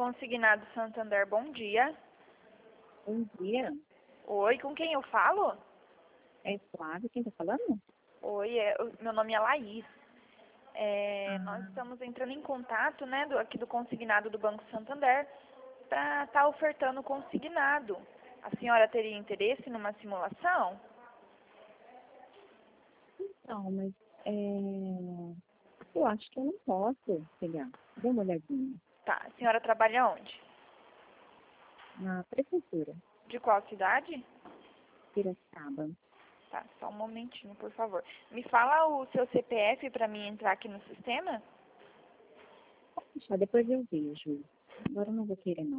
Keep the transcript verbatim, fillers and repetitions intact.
Consignado Santander, bom dia. Bom dia. Oi, com quem eu falo? É Flávio, quem tá falando? Oi, é, o- meu nome é Laís. É, nós Ah, estamos entrando em contato, né, do, aqui do consignado do Banco Santander, para estar ofertando consignado. A senhora teria interesse numa simulação? então, mas é, eu acho que eu não posso pegar. Dê uma olhadinha Tá, a senhora trabalha onde? na prefeitura, De qual cidade? Piracicaba. Tá, só um momentinho, por favor. Me fala o seu C P F para mim entrar aqui no sistema? Pode deixar, depois eu vejo. Agora eu não vou querer, não.